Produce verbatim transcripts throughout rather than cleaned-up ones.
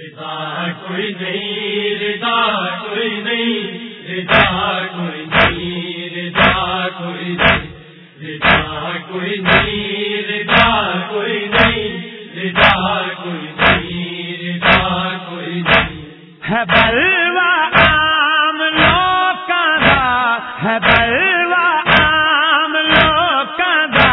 رضا کوئی نہیں، رضا کوئی نہیں، رضا کوئی نہیں، رضا کوئی نہیں، رضا کوئی نہیں، رضا کوئی نہیں، رضا کوئی نہیں، رضا کوئی نہیں۔ ہے بلوا عام لوکاں دا، ہے بلوا عام لوکاں دا،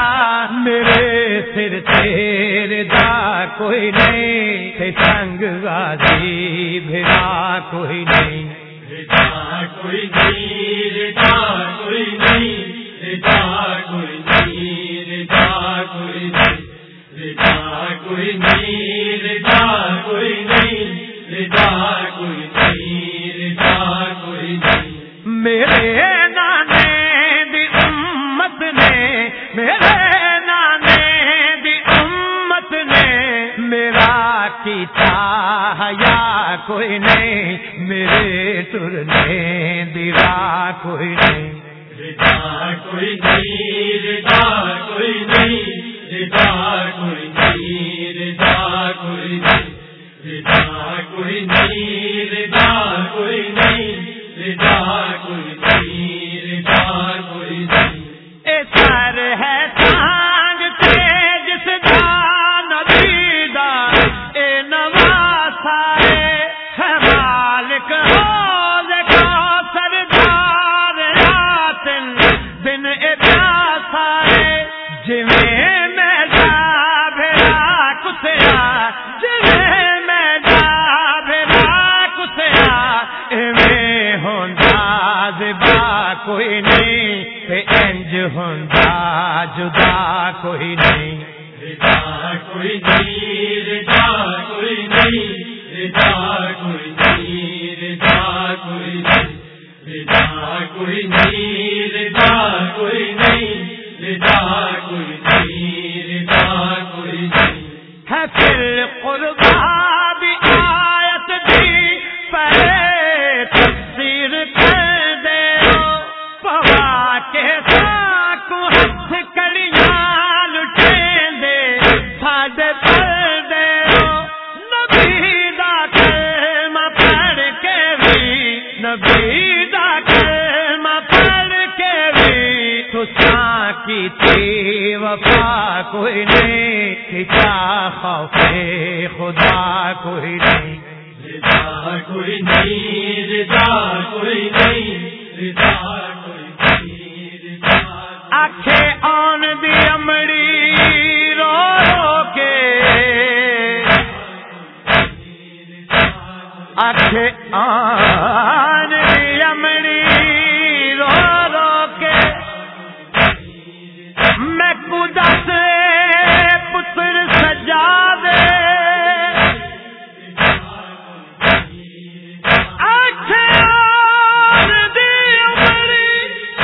میرے سر تے رضا کوئی نہیں، تے سنگ غازی بھرا کوئی نہیں۔ رضا کوئی نہیں، رضا کوئی نہیں، رضا کوئی نہیں، رضا کوئی نہیں، رضا کوئی نہیں، رضا کوئی نہیں، رضا کوئی نہیں، رضا کوئی نہیں۔ میرے نانے دی امت نے، میرے نانے دی امت نے میرا کیتا حیا کوئی نہیں، میرے ٹرنے دی راہ کوئی نہیں۔ رضا کوئی نہیں، رضا کوئی نہیں، رضا کوئی نہیں، رضا کوئی نہیں، رضا کوئی نہیں، رضا کوئی نہیں، رضا کوئی نہیں، رضا کوئی نہیں۔ اے سر ہے تانگ تے جس دا نبی دا، اے نواسا ہے مالک حوض کوثر دار رات دن اے پیاسا ہے، جویں میں جا بھرا کسیا، جویں میں جا بھرا کسیا، ایویں ہوندا زبا کوئی نہیں، تے انج ہوندا جدا کوئی نہیں۔ رضا کوئی نہیں، رضا کوئی نہیں، رضا کوئی نہیں، رضا کوئی نہیں، رضا کوئی نہیں، رضا کوئی نہیں، رضا کوئی نہیں، رضا کوئی نہیں۔ ہے پھر قربا بھی آیت دی پہلے تفسیر کر دے ہو، پوا کے ساکو ہاتھ کڑیاں لٹیں دے ساڈے پر دے ہو، نبی دا کلمہ پڑھ کے بھی، نبی دا کلمہ پڑھ کے بھی تساں کیتی وفا کوئی نہیں، کیا خوف خدا کوئی نہیں۔ رضا کوئی نہیں، رضا کوئی نہیں، رضا کوئی نہیں، رضا آنکھیں آن دی امڑی رو رو کے، آنکھیں آن دی امڑی رو رو کے، میں کو دس پتر سجا دے، آنکھیں آن دی امڑی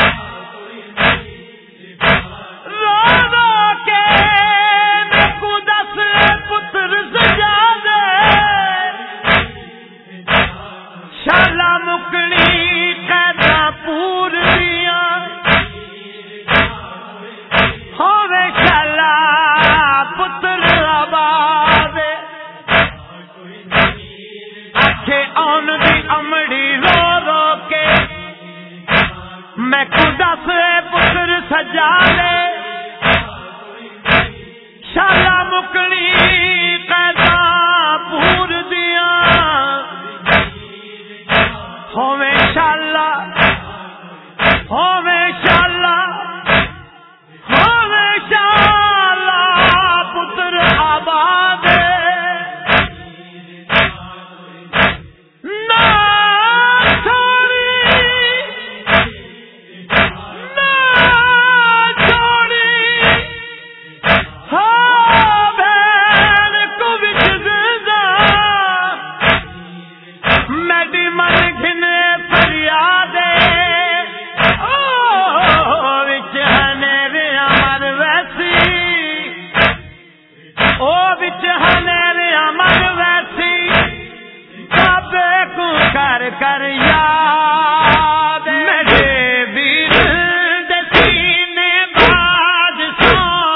رو رو کے، میں کو دس پتر سجا دے، شالا مکنی قیدا پور دیا، ہوے شالا پتر آباد، آنکھیں آن دی امڑی رو رو کے، میں خدا سے پتر سجا لے، شالا مکنی قیدا پور دیا، ہوے شالا ہوے شالا ہوے شالا پتر آباد، نہ چھوڑی نہ چھوڑی، ہاں بہن کو وچ زندہ، میڈی من گھنے فریاد، کر یاد میرے ویر دے سینے باز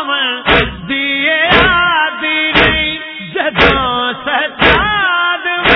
سومن دیے آدی نہیں، جدوں سجاد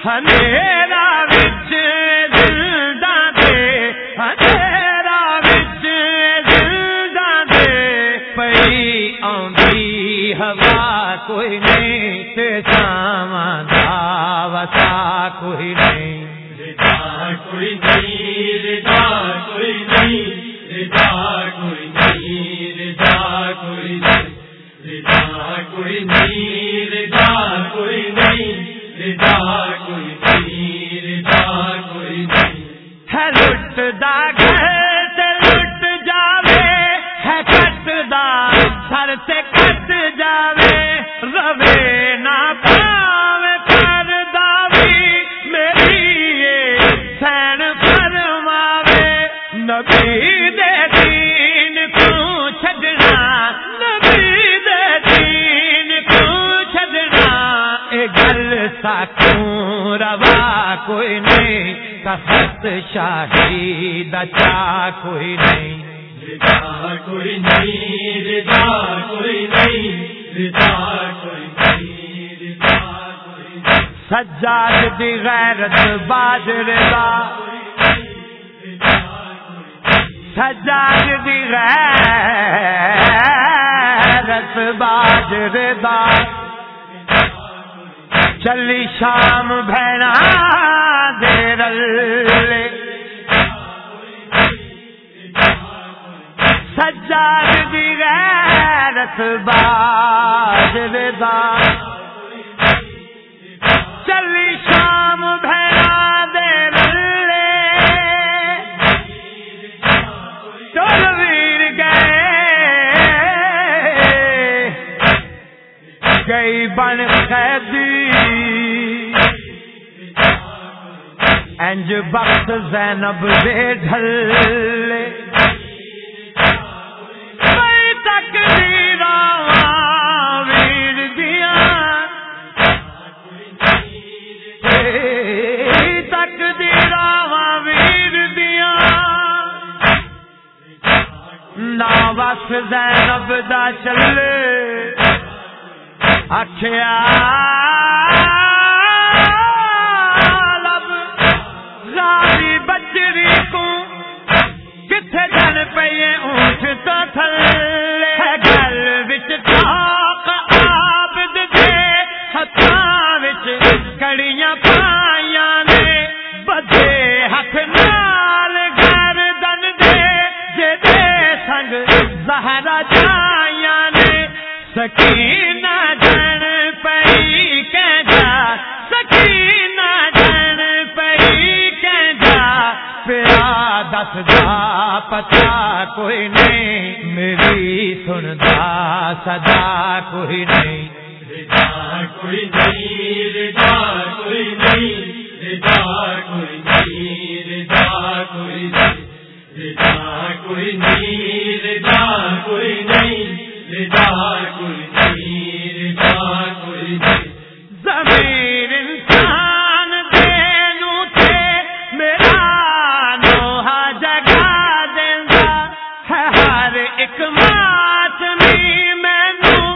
اندھیرا وچ زندہ دے اندھیرا وچ زندہ دے پئی آندی ہوا کوئی نہیں تے ساواں دا وسا کوئی نہیں رضا کوئی نہیں رضا کوئی نہیں رضا کوئی نہیں رضا کوئی نہیں رضا کوئی نہیں رضا کوئی نہیں رضا کوئی نہیں رضا کوئی نہیں ہے لٹ دا گھر تے لٹ جاوے ہے کٹ دا سر تے کٹ جاوے روے نہ پاوے پر داوی میری سین فرماوے نبی دے دین کو چھڈنا نبی دے دین کو چھڈنا اے گل ساکوں روا کوئی نہیں تخت شاہی دا چا کوئی نہیں رضا کوئی نہیں رضا کوئی نہیں رضا کوئی نہیں رضا کوئی نہیں سجاد دی غیرت باج رضا سجاد دی غیرت باج رضا چلی شام بھینا دے رلے سجاد دی غیرت باج رضا چلی شام بھینا دے رلے چل ویر گئے گئی بن قیدی انج بخت زینب دے ڈھلے کوئی تقدیراں ویر دیاں کوئی تقدیراں ویر دیاں نا وقت زینب دا چلے آکھیا لب غازی بچری کو کتھے جن پئیے اونٹ تو تھلے گل وچ ٹاک عابد دے ہتھاں وچ کڑیاں پائیاں نے بدھے ہتھ نال گردن دے جے دے سنگ زہرا جائیاں نے سکینہ جن پئی کہندا سکینہ جن پئی کہندا پیا دس دا پتا کوئی نہیں میری سندا صدا کوئی نہیں رضا کوئی نہیں رضا کوئی نہیں رضا کوئی نہیں رضا کوئی نہیں رضا کوئی نہیں رضا کوئی نہیں رضا کوئی نہیں رضا کوئی نہیں ضمیر انسان دینوں تے میرا نوحہ جگا دیندا ہے ہر ایک ماتمی مینوں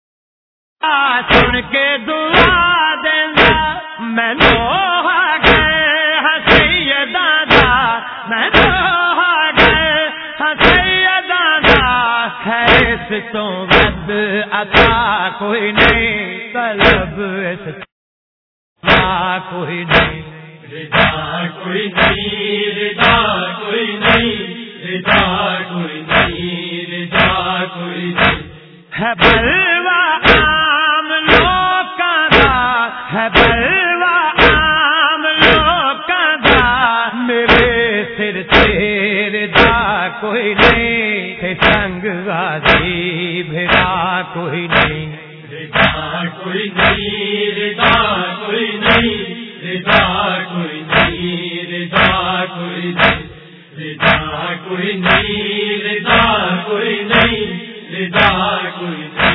سن کے دعا دیندا میں نوحہ گئے ہاں سیداں دا میں نوحہ گئے ہاں سیداں دا ہے اس تو ود عطا کوئی نہیں طلب اس کا کوئی نہیں رضا کوئی نہیں رضا کوئی نہیں رضا کوئی نہیں رضا کوئی نہیں ہے بلوا عام لوکاں دا ہے بلوا عام لوکاں دا میرے سر تیرے دا کوئی نہیں تے سنگ غازی بھیڑا کوئی نہیں رضا کوئی نہیں رضا کوئی نہیں رضا کوئی نہیں رضا کوئی نہیں رضا کوئی نہیں رضا کوئی نہیں رضا کوئی نہیں